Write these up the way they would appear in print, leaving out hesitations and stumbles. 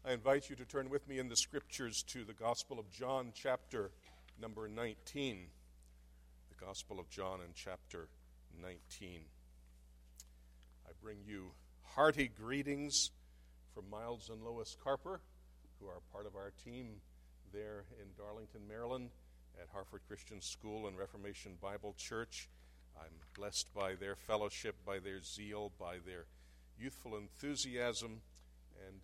I invite you to turn with me in the Scriptures to the Gospel of John, chapter number 19. The Gospel of John in chapter 19. I bring you hearty greetings from Miles and Lois Carper, who are part of our team there in Darlington, Maryland, at Harford Christian School and Reformation Bible Church. I'm blessed by their fellowship, by their zeal, by their youthful enthusiasm, and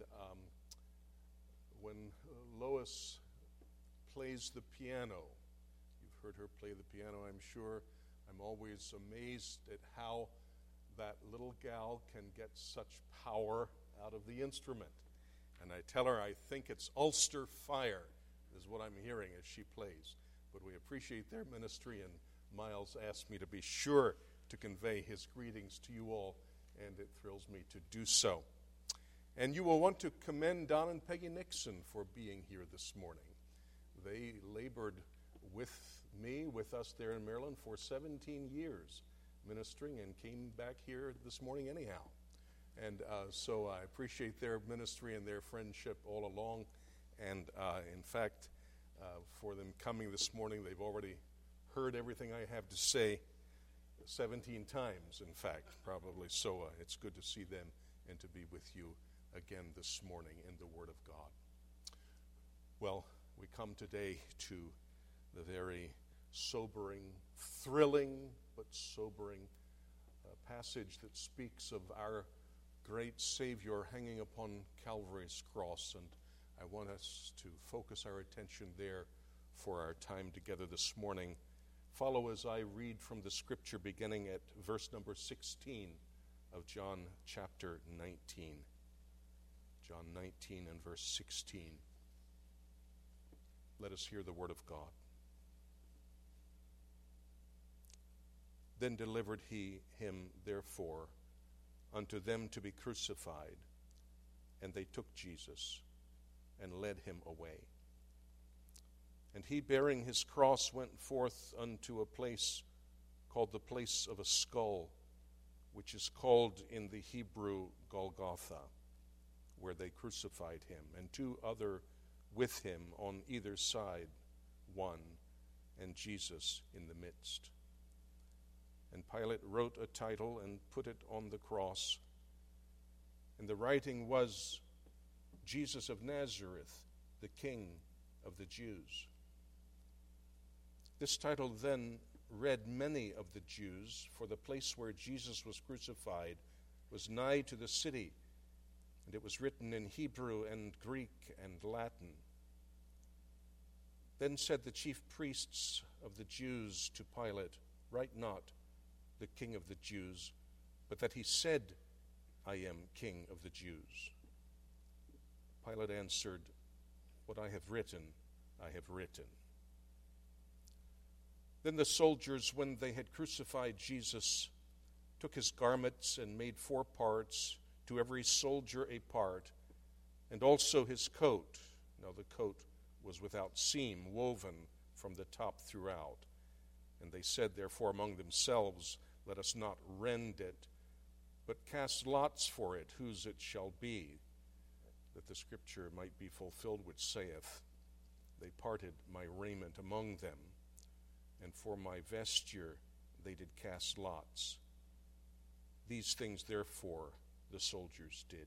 when Lois plays the piano, you've heard her play the piano, I'm sure, I'm always amazed at how that little gal can get such power out of the instrument. And I tell her I think it's Ulster Fire is what I'm hearing as she plays. But we appreciate their ministry, and Miles asked me to be sure to convey his greetings to you all, and it thrills me to do so. And you will want to commend Don and Peggy Nixon for being here this morning. They labored with us there in Maryland for 17 years ministering, and came back here this morning anyhow. And so I appreciate their ministry and their friendship all along. And in fact, for them coming this morning, they've already heard everything I have to say 17 times, in fact, probably. So it's good to see them and to be with you again this morning in the Word of God. Well, we come today to the very sobering, thrilling, but sobering passage that speaks of our great Savior hanging upon Calvary's cross, and I want us to focus our attention there for our time together this morning. Follow as I read from the Scripture beginning at verse number 16 of John chapter 19. John 19 and verse 16. Let us hear the word of God. Then delivered he him, therefore, unto them to be crucified. And they took Jesus and led him away. And he, bearing his cross, went forth unto a place called the place of a skull, which is called in the Hebrew Golgotha, where they crucified him, and two other with him on either side, one, and Jesus in the midst. And Pilate wrote a title and put it on the cross. And the writing was, Jesus of Nazareth, the King of the Jews. This title then read many of the Jews, for the place where Jesus was crucified was nigh to the city, and it was written in Hebrew and Greek and Latin. Then said the chief priests of the Jews to Pilate, Write not, the King of the Jews, but that he said, I am King of the Jews. Pilate answered, What I have written, I have written. Then the soldiers, when they had crucified Jesus, took his garments and made 4 parts, to every soldier a part, and also his coat. Now the coat was without seam, woven from the top throughout. And they said, therefore, among themselves, Let us not rend it, but cast lots for it, whose it shall be, that the scripture might be fulfilled, which saith, They parted my raiment among them, and for my vesture they did cast lots. These things, therefore, the soldiers did.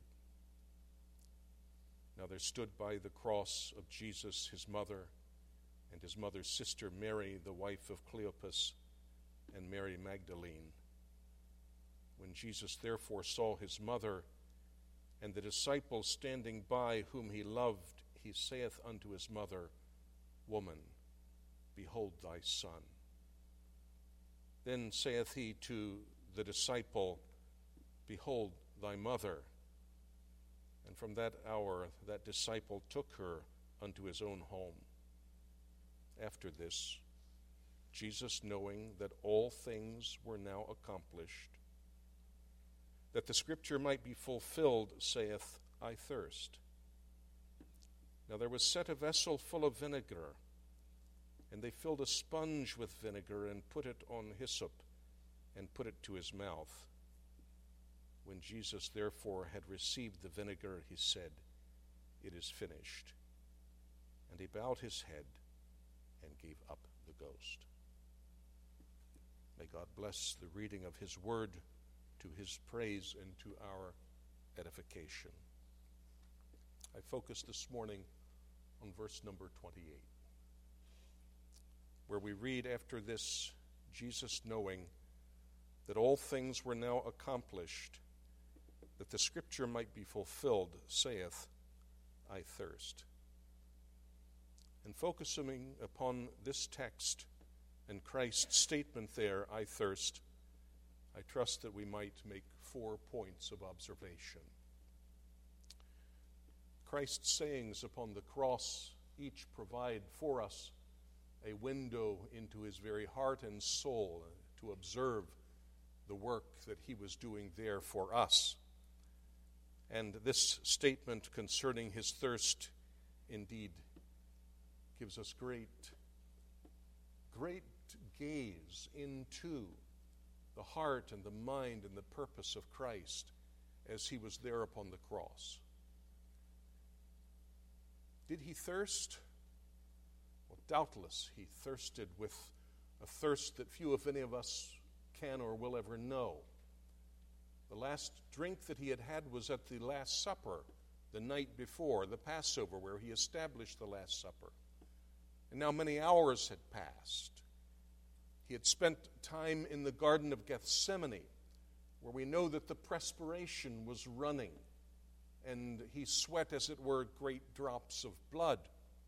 Now there stood by the cross of Jesus his mother, and his mother's sister Mary, the wife of Cleopas, and Mary Magdalene. When Jesus therefore saw his mother, and the disciple standing by whom he loved, he saith unto his mother, Woman, behold thy son. Then saith he to the disciple, Behold thy mother. And from that hour that disciple took her unto his own home. After this, Jesus, knowing that all things were now accomplished, that the scripture might be fulfilled, saith, I thirst. Now there was set a vessel full of vinegar, and they filled a sponge with vinegar and put it on hyssop and put it to his mouth. When Jesus therefore had received the vinegar, he said, "It is finished." And he bowed his head and gave up the ghost. May God bless the reading of his word to his praise and to our edification. I focus this morning on verse number 28, where we read, "After this, Jesus, knowing that all things were now accomplished, that the scripture might be fulfilled, saith, I thirst." And focusing upon this text and Christ's statement there, "I thirst," I trust that we might make 4 points of observation. Christ's sayings upon the cross each provide for us a window into his very heart and soul to observe the work that he was doing there for us. And this statement concerning his thirst indeed gives us great gaze into the heart and the mind and the purpose of Christ as he was there upon the cross. Did he thirst? Well, doubtless he thirsted with a thirst that few, if any of us, can or will ever know. The last drink that he had had was at the Last Supper, the night before, the Passover, where he established the Last Supper. And now many hours had passed. He had spent time in the Garden of Gethsemane, where we know that the perspiration was running, and he sweat, as it were, great drops of blood.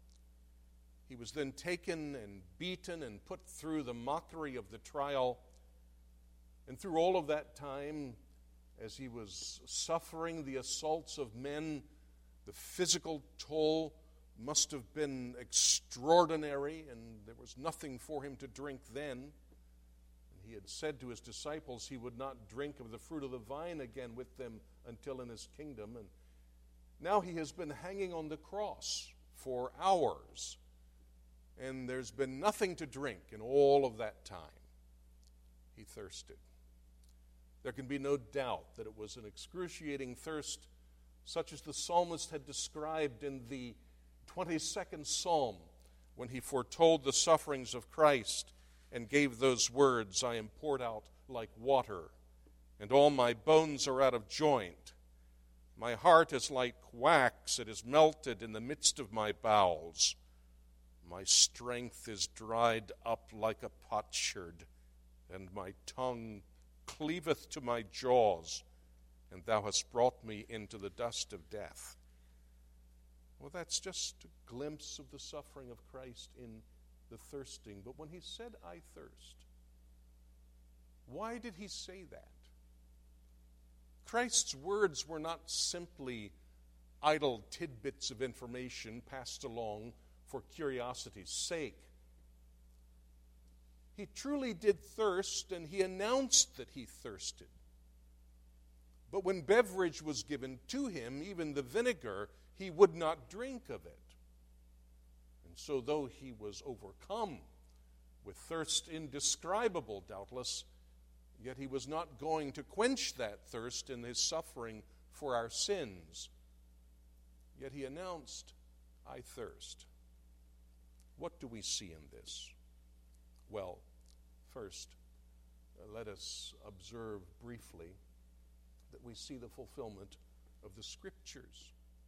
He was then taken and beaten and put through the mockery of the trial. And through all of that time, as he was suffering the assaults of men, the physical toll must have been extraordinary, and there was nothing for him to drink then. And he had said to his disciples he would not drink of the fruit of the vine again with them until in his kingdom. And now he has been hanging on the cross for hours, and there's been nothing to drink in all of that time. He thirsted. There can be no doubt that it was an excruciating thirst, such as the psalmist had described in the 22nd Psalm when he foretold the sufferings of Christ and gave those words, "I am poured out like water, and all my bones are out of joint. My heart is like wax, it is melted in the midst of my bowels. My strength is dried up like a potsherd, and my tongue cleaveth to my jaws, and thou hast brought me into the dust of death." Well, that's just a glimpse of the suffering of Christ in the thirsting. But when he said, "I thirst," why did he say that? Christ's words were not simply idle tidbits of information passed along for curiosity's sake. He truly did thirst, and he announced that he thirsted. But when beverage was given to him, even the vinegar, he would not drink of it. And so though he was overcome with thirst indescribable, doubtless, yet he was not going to quench that thirst in his suffering for our sins. Yet he announced, "I thirst." What do we see in this? Well, first, let us observe briefly that we see the fulfillment of the Scriptures.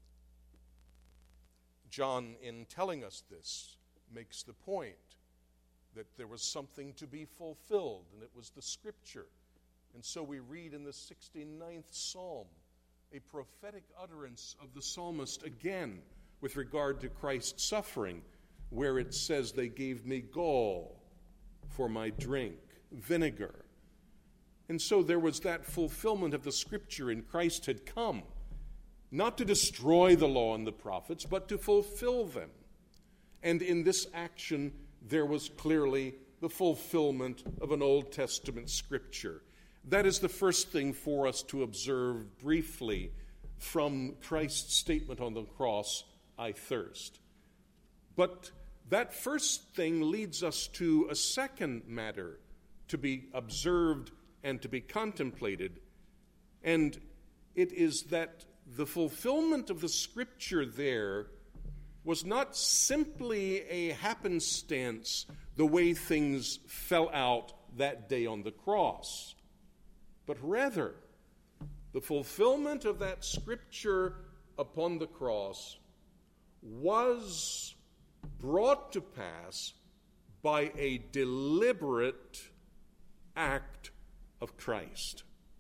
John, in telling us this, makes the point that there was something to be fulfilled, and it was the Scripture. And so we read in the 69th Psalm a prophetic utterance of the psalmist again with regard to Christ's suffering, where it says, "They gave me gall for my drink, vinegar." And so there was that fulfillment of the Scripture, and Christ had come, not to destroy the law and the prophets, but to fulfill them. And in this action, there was clearly the fulfillment of an Old Testament Scripture. That is the first thing for us to observe briefly from Christ's statement on the cross, "I thirst." But that first thing leads us to a second matter to be observed and to be contemplated, and it is that the fulfillment of the Scripture there was not simply a happenstance, the way things fell out that day on the cross, but rather the fulfillment of that Scripture upon the cross was brought to pass by a deliberate act of Christ.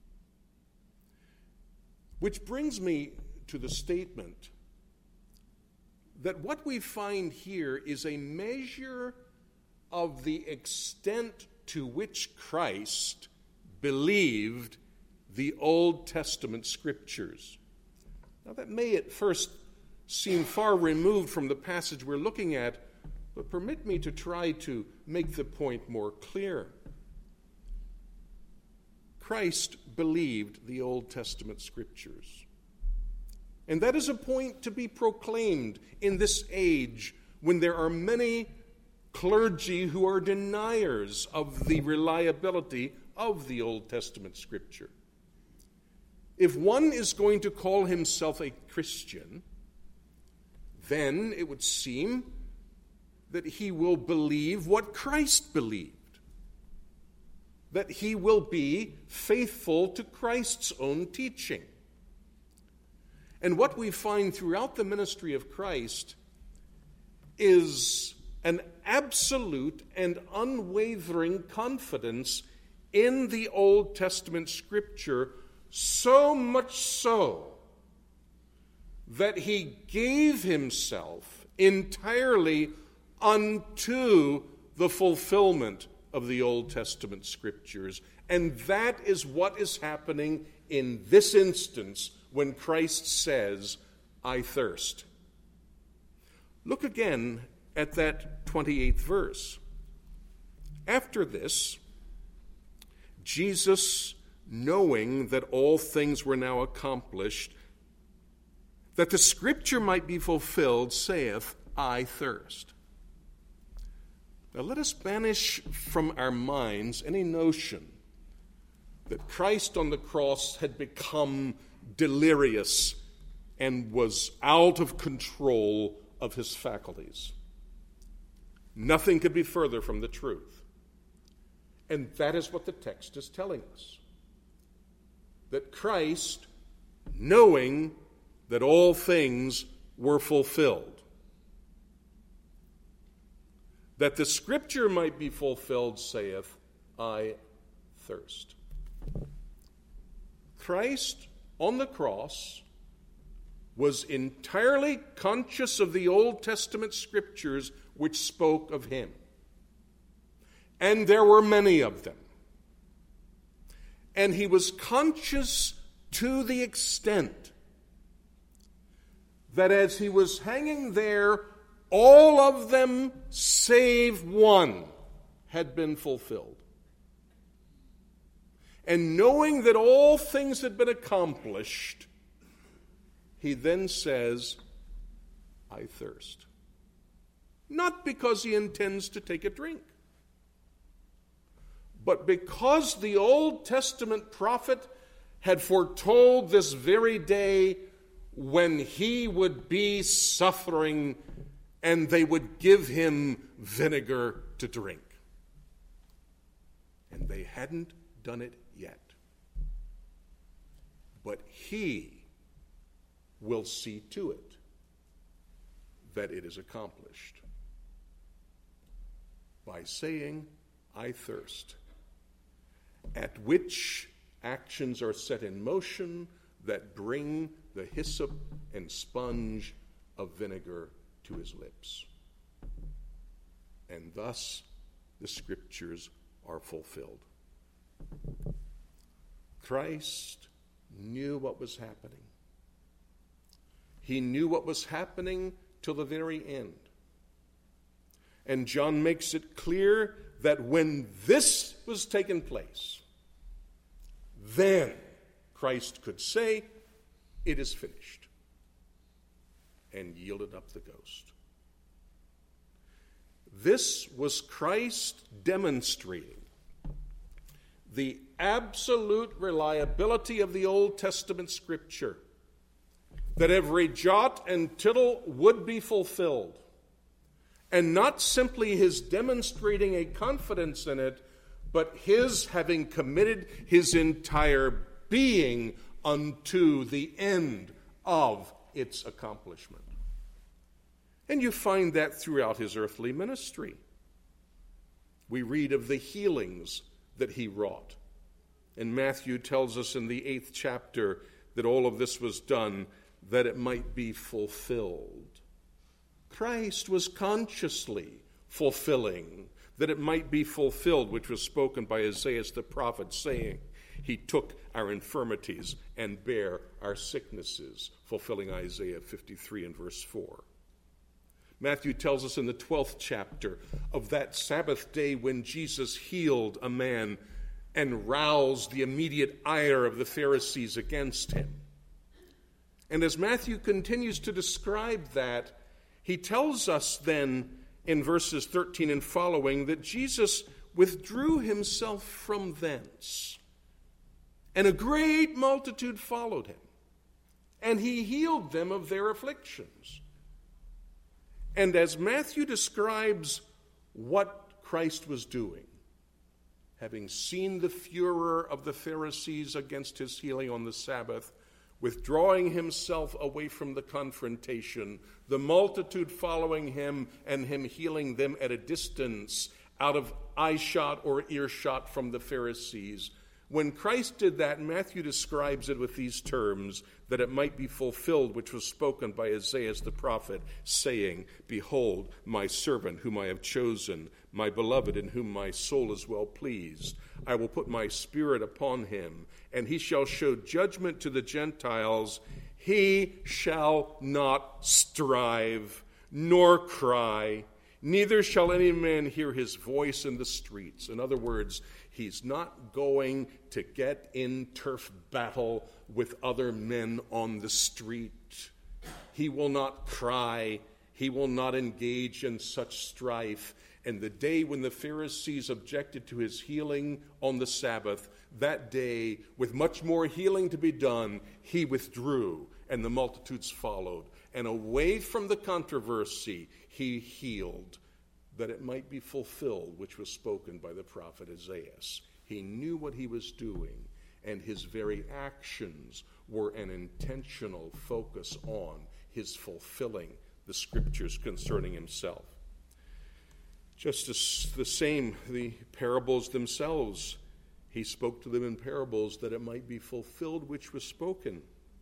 Which brings me to the statement that what we find here is a measure of the extent to which Christ believed the Old Testament Scriptures. Now, that may at first seem far removed from the passage we're looking at, but permit me to try to make the point more clear. Christ believed the Old Testament Scriptures. And that is a point to be proclaimed in this age when there are many clergy who are deniers of the reliability of the Old Testament Scripture. If one is going to call himself a Christian, then it would seem that he will believe what Christ believed, that he will be faithful to Christ's own teaching. And what we find throughout the ministry of Christ is an absolute and unwavering confidence in the Old Testament Scripture, so much so that he gave himself entirely unto the fulfillment of the Old Testament Scriptures. And that is what is happening in this instance when Christ says, I thirst. Look again at that 28th verse. After this, Jesus, knowing that all things were now accomplished, that the Scripture might be fulfilled, saith, I thirst. Now let us banish from our minds any notion that Christ on the cross had become delirious and was out of control of his faculties. Nothing could be further from the truth. And that is what the text is telling us. That Christ, knowing that all things were fulfilled, that the Scripture might be fulfilled, saith, I thirst. Christ on the cross was entirely conscious of the Old Testament Scriptures which spoke of him. And there were many of them. And he was conscious to the extent that as he was hanging there, all of them, save one, had been fulfilled. And knowing that all things had been accomplished, he then says, I thirst. Not because he intends to take a drink, but because the Old Testament prophet had foretold this very day when he would be suffering and they would give him vinegar to drink. And they hadn't done it yet. But he will see to it that it is accomplished by saying, I thirst, at which actions are set in motion that bring the hyssop and sponge of vinegar to his lips. And thus the Scriptures are fulfilled. Christ knew what was happening. He knew what was happening till the very end. And John makes it clear that when this was taking place, then Christ could say, it is finished, and yielded up the ghost. This was Christ demonstrating the absolute reliability of the Old Testament Scripture that every jot and tittle would be fulfilled, and not simply his demonstrating a confidence in it, but his having committed his entire being unto the end of its accomplishment. And you find that throughout his earthly ministry. We read of the healings that he wrought. And Matthew tells us in the 8th chapter that all of this was done that it might be fulfilled. Christ was consciously fulfilling that it might be fulfilled, which was spoken by Isaiah the prophet, saying, he took our infirmities and bare our sicknesses, fulfilling Isaiah 53 and verse 4. Matthew tells us in the 12th chapter of that Sabbath day when Jesus healed a man and roused the immediate ire of the Pharisees against him. And as Matthew continues to describe that, he tells us then in verses 13 and following that Jesus withdrew himself from thence, and a great multitude followed him, and he healed them of their afflictions. And as Matthew describes what Christ was doing, having seen the furor of the Pharisees against his healing on the Sabbath, withdrawing himself away from the confrontation, the multitude following him and him healing them at a distance, out of eyeshot or earshot from the Pharisees. When Christ did that, Matthew describes it with these terms, that it might be fulfilled, which was spoken by Isaiah the prophet, saying, behold, my servant whom I have chosen, my beloved in whom my soul is well pleased. I will put my spirit upon him, and he shall show judgment to the Gentiles. He shall not strive, nor cry, neither shall any man hear his voice in the streets. In other words, he's not going to get in turf battle with other men on the street. He will not cry. He will not engage in such strife. And the day when the Pharisees objected to his healing on the Sabbath, that day, with much more healing to be done, he withdrew, and the multitudes followed. And away from the controversy, he healed, that it might be fulfilled, which was spoken by the prophet Isaiah. He knew what he was doing, and his very actions were an intentional focus on his fulfilling the scriptures concerning himself. Just as the same, the parables themselves, he spoke to them in parables that it might be fulfilled which was spoken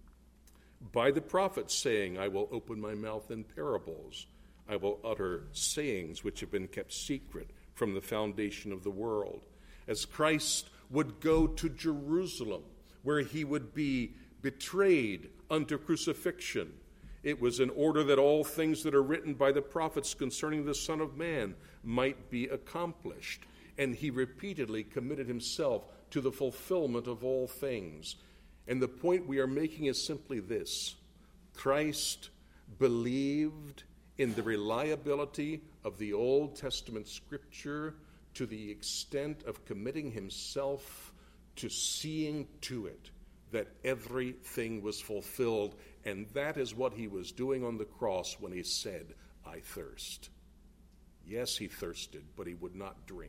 by the prophet, saying, I will open my mouth in parables. I will utter sayings which have been kept secret from the foundation of the world. As Christ would go to Jerusalem, where he would be betrayed unto crucifixion, it was in order that all things that are written by the prophets concerning the Son of Man might be accomplished. And he repeatedly committed himself to the fulfillment of all things. And the point we are making is simply this: Christ believed in the reliability of the Old Testament scripture to the extent of committing himself to seeing to it that everything was fulfilled. And that is what he was doing on the cross when he said, I thirst. Yes, he thirsted, but he would not drink.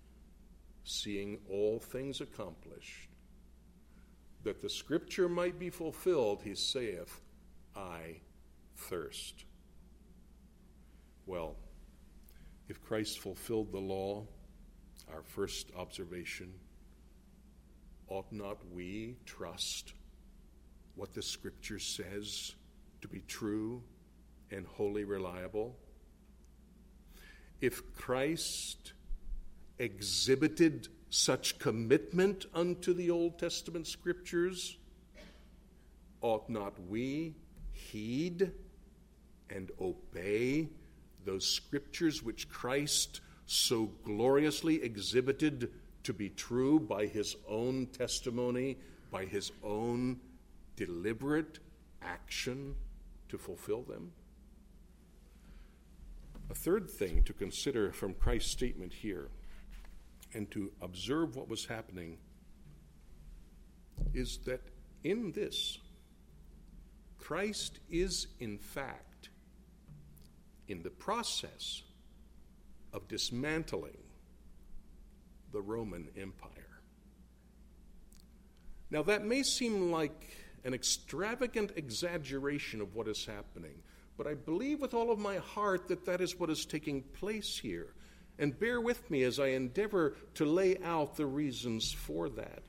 Seeing all things accomplished, that the scripture might be fulfilled, he saith, I thirst. Well, if Christ fulfilled the law, our first observation, ought not we trust what the scripture says to be true and wholly reliable? If Christ exhibited such commitment unto the Old Testament scriptures, ought not we heed and obey those scriptures which Christ so gloriously exhibited to be true by his own testimony, by his own deliberate action to fulfill them? A third thing to consider from Christ's statement here, and to observe what was happening, is that in this, Christ is, in fact, in the process of dismantling the Roman Empire. Now, that may seem like an extravagant exaggeration of what is happening, but I believe with all of my heart that that is what is taking place here. And bear with me as I endeavor to lay out the reasons for that.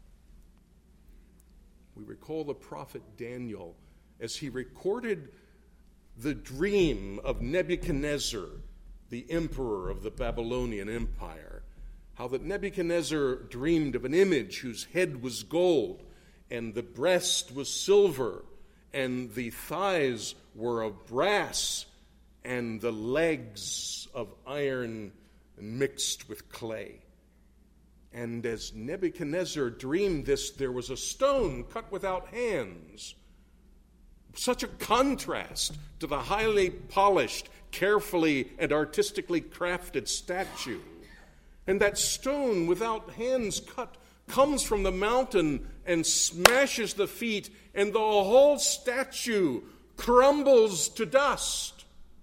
We recall the prophet Daniel as he recorded the dream of Nebuchadnezzar, the emperor of the Babylonian Empire. How that Nebuchadnezzar dreamed of an image whose head was gold, and the breast was silver, and the thighs were of brass, and the legs of iron mixed with clay. And as Nebuchadnezzar dreamed this, there was a stone cut without hands. Such a contrast to the highly polished, carefully and artistically crafted statue. And that stone without hands cut comes from the mountain and smashes the feet, and the whole statue crumbles to dust.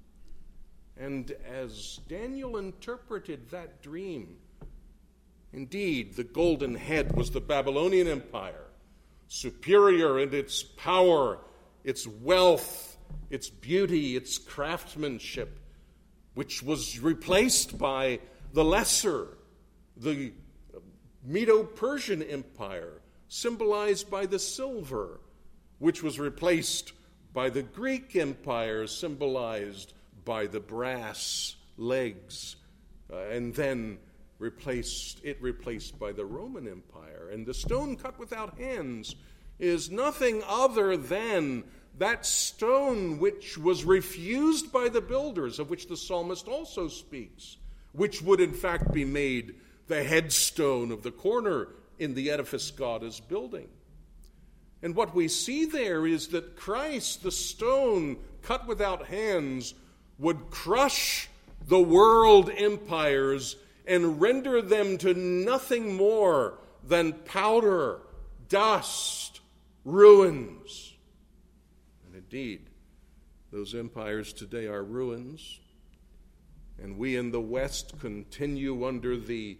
And as Daniel interpreted that dream, indeed, the golden head was the Babylonian Empire, superior in its power, its wealth, its beauty, its craftsmanship, which was replaced by the lesser, the Medo-Persian Empire, symbolized by the silver, which was replaced by the Greek Empire, symbolized by the brass legs, and then replaced by the Roman Empire. And the stone cut without hands is nothing other than that stone which was refused by the builders, of which the psalmist also speaks, which would in fact be made the headstone of the corner in the edifice God is building. And what we see there is that Christ, the stone cut without hands, would crush the world empires and render them to nothing more than powder, dust, ruins. And indeed, those empires today are ruins. And we in the West continue under the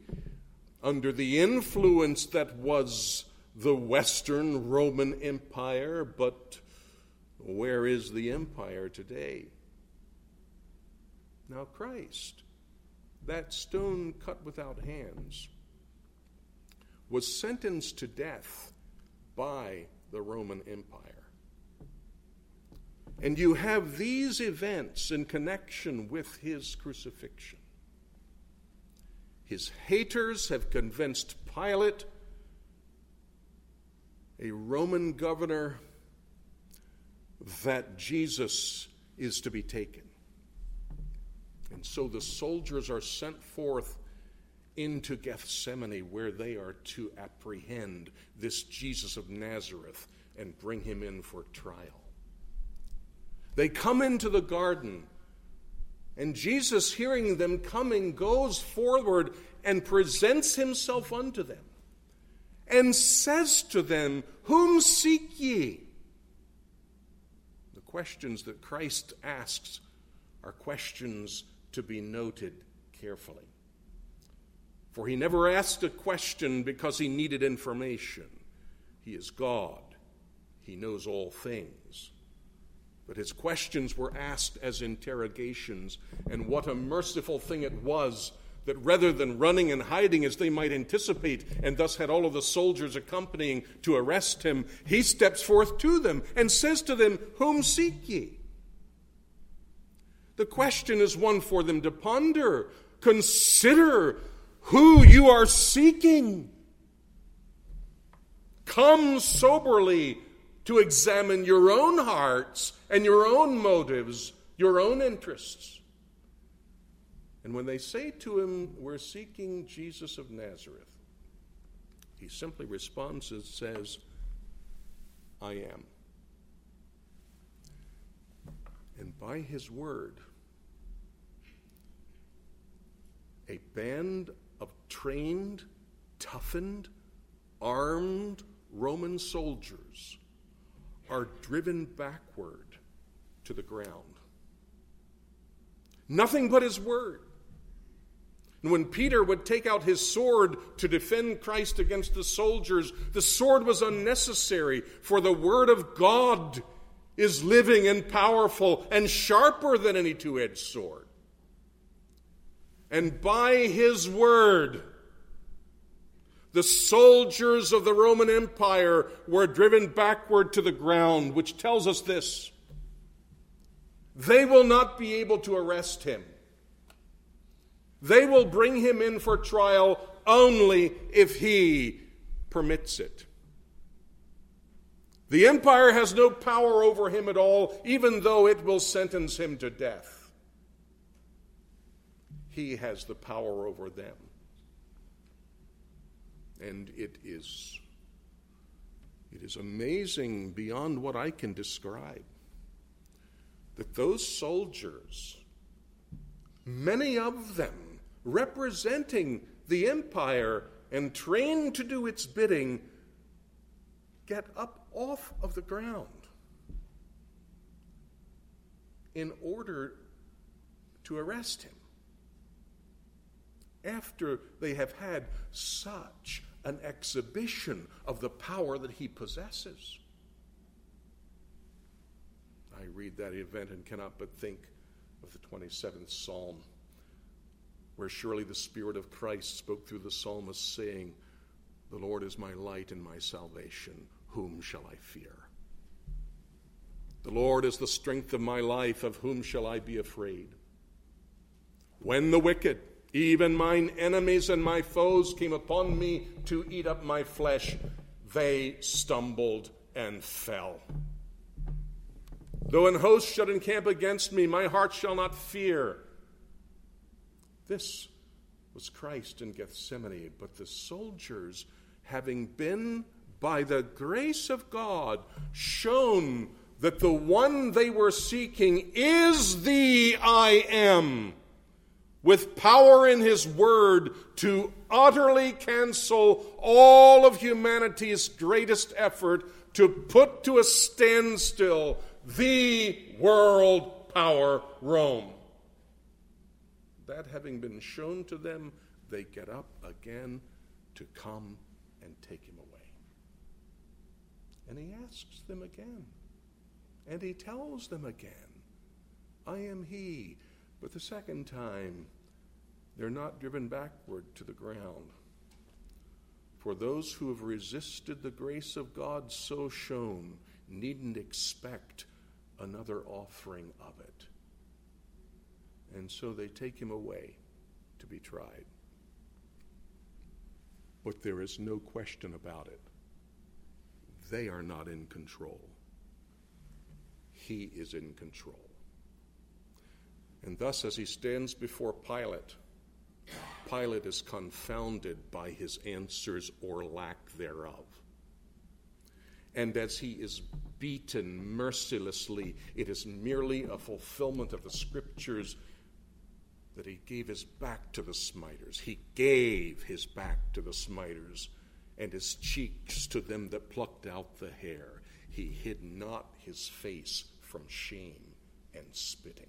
influence that was the Western Roman Empire, but where is the empire today? Now Christ, that stone cut without hands, was sentenced to death by the Roman Empire. And you have these events in connection with his crucifixion. His haters have convinced Pilate, a Roman governor, that Jesus is to be taken. And so the soldiers are sent forth into Gethsemane, where they are to apprehend this Jesus of Nazareth and bring him in for trial. They come into the garden, and Jesus, hearing them coming, goes forward and presents himself unto them and says to them, "Whom seek ye?" The questions that Christ asks are questions to be noted carefully. For he never asked a question because he needed information. He is God. He knows all things. But his questions were asked as interrogations, and what a merciful thing it was that rather than running and hiding as they might anticipate, and thus had all of the soldiers accompanying to arrest him, he steps forth to them and says to them, "Whom seek ye?" The question is one for them to ponder. Consider who you are seeking. Come soberly to examine your own hearts and your own motives, your own interests. And when they say to him, "We're seeking Jesus of Nazareth," he simply responds and says, "I am." And by his word, a band of trained, toughened, armed Roman soldiers are driven backward to the ground. Nothing but his word. And when Peter would take out his sword to defend Christ against the soldiers, the sword was unnecessary, for the word of God is living and powerful and sharper than any two-edged sword. And by his word, the soldiers of the Roman Empire were driven backward to the ground, which tells us this: they will not be able to arrest him. They will bring him in for trial only if he permits it. The empire has no power over him at all, even though it will sentence him to death. He has the power over them. And it is amazing beyond what I can describe that those soldiers, many of them representing the empire and trained to do its bidding, get up off of the ground in order to arrest him after they have had such an exhibition of the power that he possesses. I read that event and cannot but think of the 27th Psalm, where surely the Spirit of Christ spoke through the psalmist, saying, "The Lord is my light and my salvation. Whom shall I fear? The Lord is the strength of my life. Of whom shall I be afraid? When the wicked, even mine enemies and my foes, came upon me to eat up my flesh, they stumbled and fell. Though an host should encamp against me, my heart shall not fear." This was Christ in Gethsemane, but the soldiers, having been, by the grace of God, shown that the one they were seeking is the I Am, with power in his word to utterly cancel all of humanity's greatest effort to put to a standstill the world power, Rome. That having been shown to them, they get up again to come and take him away. And he asks them again. And he tells them again, "I am he." But the second time, they're not driven backward to the ground. For those who have resisted the grace of God so shown needn't expect another offering of it. And so they take him away to be tried. But there is no question about it. They are not in control. He is in control. And thus, as he stands before Pilate, Pilate is confounded by his answers or lack thereof. And as he is beaten mercilessly, it is merely a fulfillment of the scriptures that he gave his back to the smiters. He gave his back to the smiters, and his cheeks to them that plucked out the hair. He hid not his face from shame and spitting.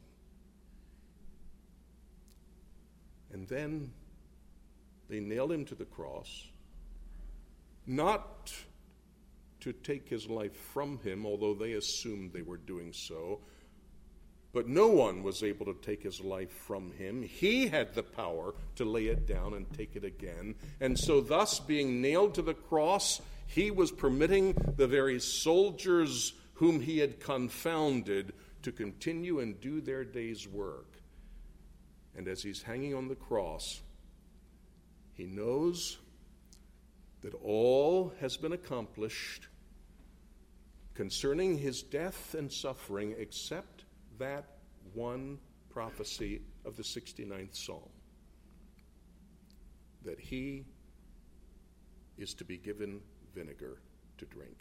And then they nailed him to the cross, not to take his life from him, although they assumed they were doing so. But no one was able to take his life from him. He had the power to lay it down and take it again. And so thus, being nailed to the cross, he was permitting the very soldiers whom he had confounded to continue and do their day's work. And as he's hanging on the cross, he knows that all has been accomplished concerning his death and suffering, except that one prophecy of the 69th Psalm, that he is to be given vinegar to drink.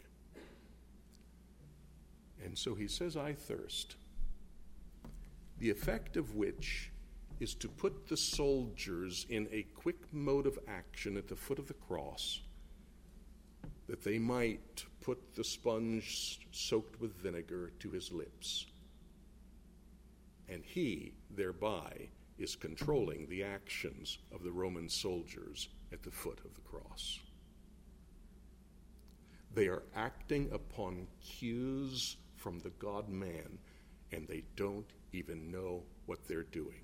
And so he says, "I thirst," the effect of which is to put the soldiers in a quick mode of action at the foot of the cross that they might put the sponge soaked with vinegar to his lips. And he, thereby, is controlling the actions of the Roman soldiers at the foot of the cross. They are acting upon cues from the God-man, and they don't even know what they're doing.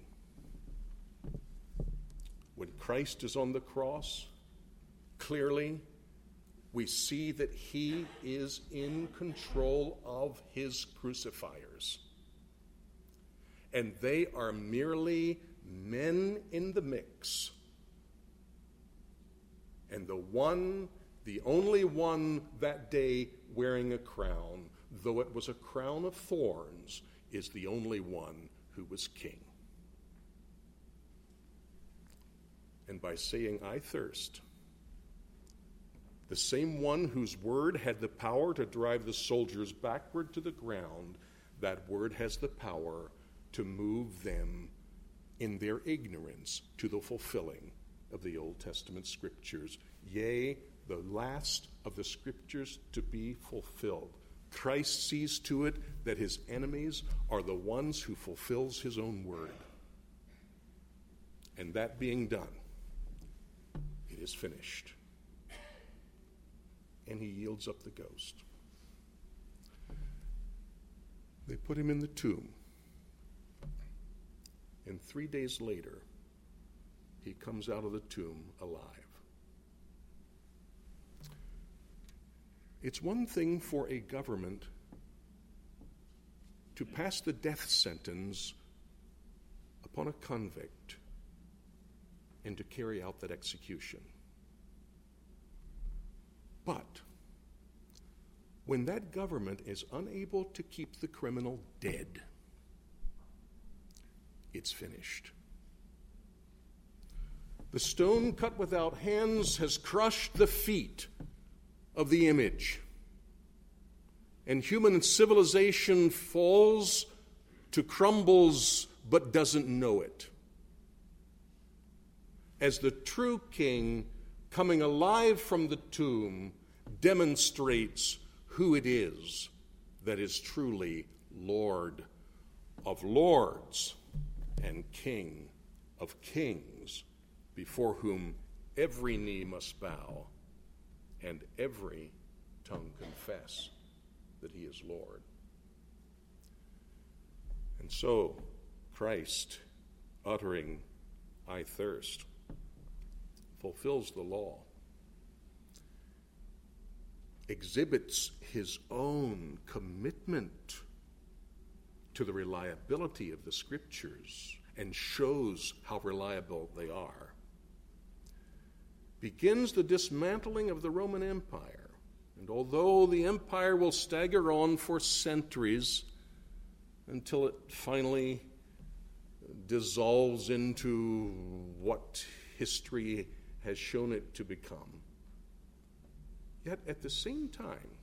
When Christ is on the cross, clearly we see that he is in control of his crucifiers. And they are merely men in the mix. And the only one that day wearing a crown, though it was a crown of thorns, is the only one who was king. And by saying, "I thirst," the same one whose word had the power to drive the soldiers backward to the ground, that word has the power to move them in their ignorance to the fulfilling of the Old Testament scriptures. Yea, the last of the scriptures to be fulfilled. Christ sees to it that his enemies are the ones who fulfills his own word. And that being done, it is finished. And he yields up the ghost. They put him in the tomb. And 3 days later, he comes out of the tomb alive. It's one thing for a government to pass the death sentence upon a convict and to carry out that execution. But when that government is unable to keep the criminal dead, it's finished. The stone cut without hands has crushed the feet of the image, and human civilization falls to crumbles but doesn't know it. As the true king, coming alive from the tomb, demonstrates who it is that is truly Lord of lords and King of kings, before whom every knee must bow and every tongue confess that he is Lord. And so Christ, uttering, "I thirst," fulfills the law, exhibits his own commitment to the reliability of the scriptures, and shows how reliable they are, begins the dismantling of the Roman Empire. And although the empire will stagger on for centuries until it finally dissolves into what history has shown it to become, yet at the same time,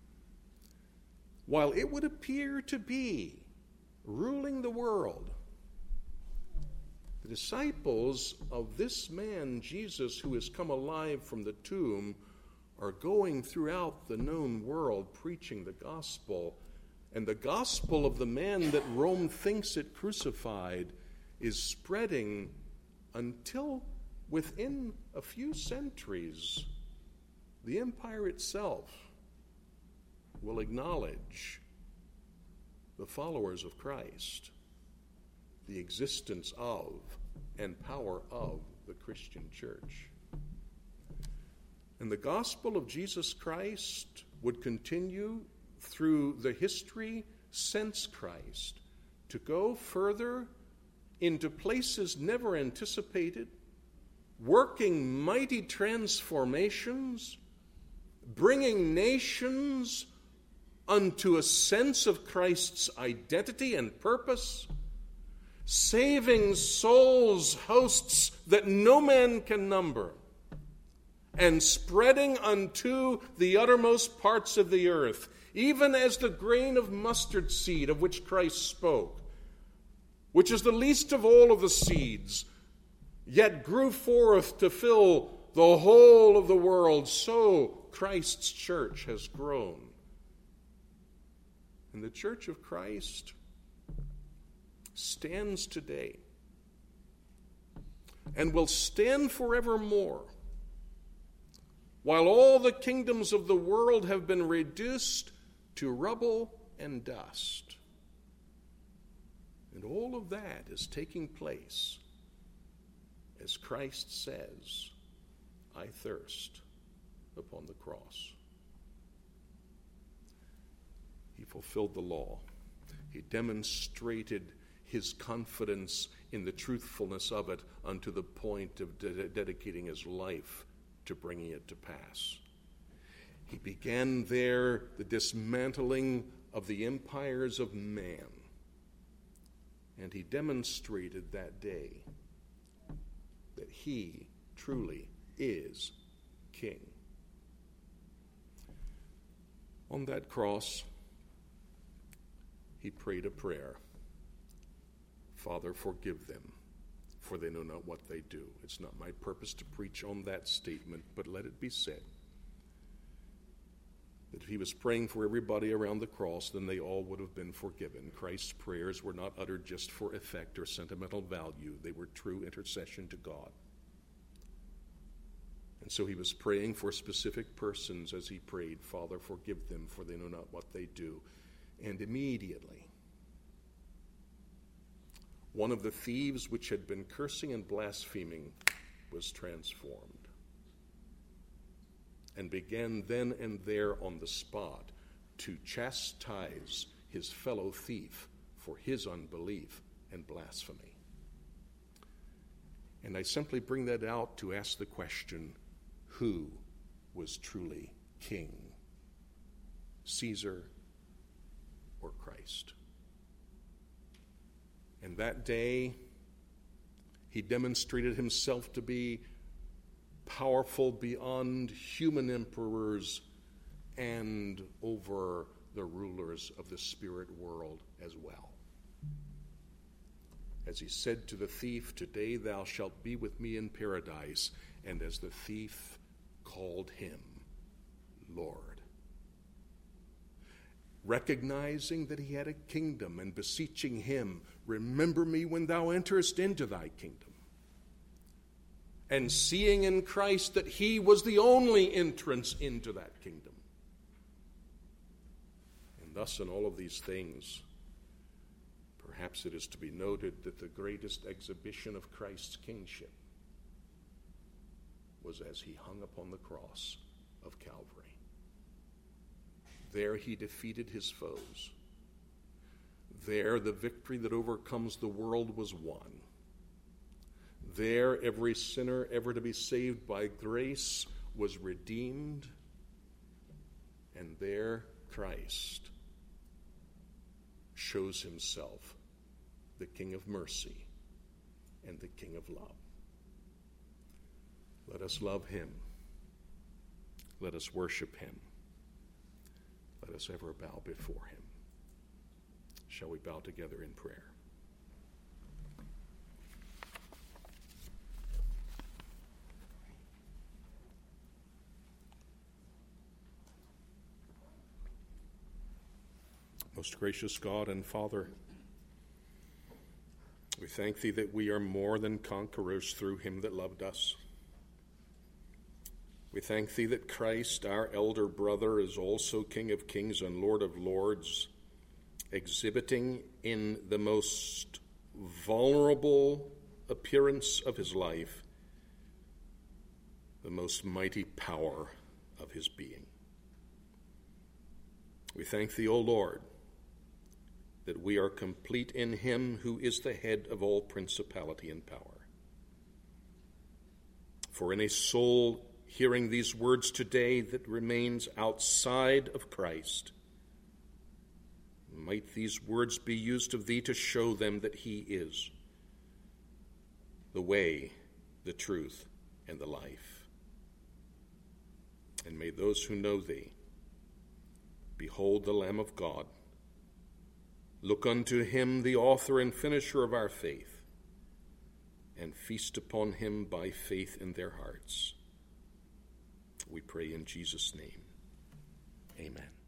while it would appear to be ruling the world, the disciples of this man, Jesus, who has come alive from the tomb, are going throughout the known world preaching the gospel. And the gospel of the man that Rome thinks it crucified is spreading until within a few centuries, the empire itself will acknowledge the followers of Christ, the existence of and power of the Christian church. And the gospel of Jesus Christ would continue through the history since Christ to go further into places never anticipated, working mighty transformations, bringing nations unto a sense of Christ's identity and purpose, saving souls, hosts that no man can number, and spreading unto the uttermost parts of the earth, even as the grain of mustard seed of which Christ spoke, which is the least of all of the seeds, yet grew forth to fill the whole of the world. So Christ's church has grown. And the Church of Christ stands today and will stand forevermore, while all the kingdoms of the world have been reduced to rubble and dust. And all of that is taking place as Christ says, I thirst, upon the cross. He fulfilled the law. He demonstrated his confidence in the truthfulness of it unto the point of dedicating his life to bringing it to pass. He began there the dismantling of the empires of man. And he demonstrated that day that he truly is king. On that cross, he prayed a prayer. Father, forgive them, for they know not what they do. It's not my purpose to preach on that statement, but let it be said that if he was praying for everybody around the cross, then they all would have been forgiven. Christ's prayers were not uttered just for effect or sentimental value. They were true intercession to God. And so he was praying for specific persons as he prayed, Father, forgive them, for they know not what they do. And immediately, one of the thieves which had been cursing and blaspheming was transformed, and began then and there on the spot to chastise his fellow thief for his unbelief and blasphemy. And I simply bring that out to ask the question, who was truly king? Caesar or Christ? And that day, he demonstrated himself to be powerful beyond human emperors and over the rulers of the spirit world as well. As he said to the thief, today thou shalt be with me in paradise, and as the thief called him Lord, recognizing that he had a kingdom and beseeching him, remember me when thou enterest into thy kingdom. And seeing in Christ that he was the only entrance into that kingdom. And thus in all of these things, perhaps it is to be noted that the greatest exhibition of Christ's kingship was as he hung upon the cross of Calvary. There he defeated his foes. There the victory that overcomes the world was won. There every sinner ever to be saved by grace was redeemed. And there Christ shows himself the King of mercy and the King of love. Let us love him. Let us worship him. Let us ever bow before him. Shall we bow together in prayer? Most gracious God and Father, we thank thee that we are more than conquerors through him that loved us. We thank thee that Christ, our elder brother, is also King of kings and Lord of lords, exhibiting in the most vulnerable appearance of his life the most mighty power of his being. We thank thee, O Lord, that we are complete in him who is the head of all principality and power. For in a soul hearing these words today that remains outside of Christ, might these words be used of thee to show them that he is the way, the truth, and the life. And may those who know thee behold the Lamb of God, look unto him, the author and finisher of our faith, and feast upon him by faith in their hearts. We pray in Jesus' name. Amen.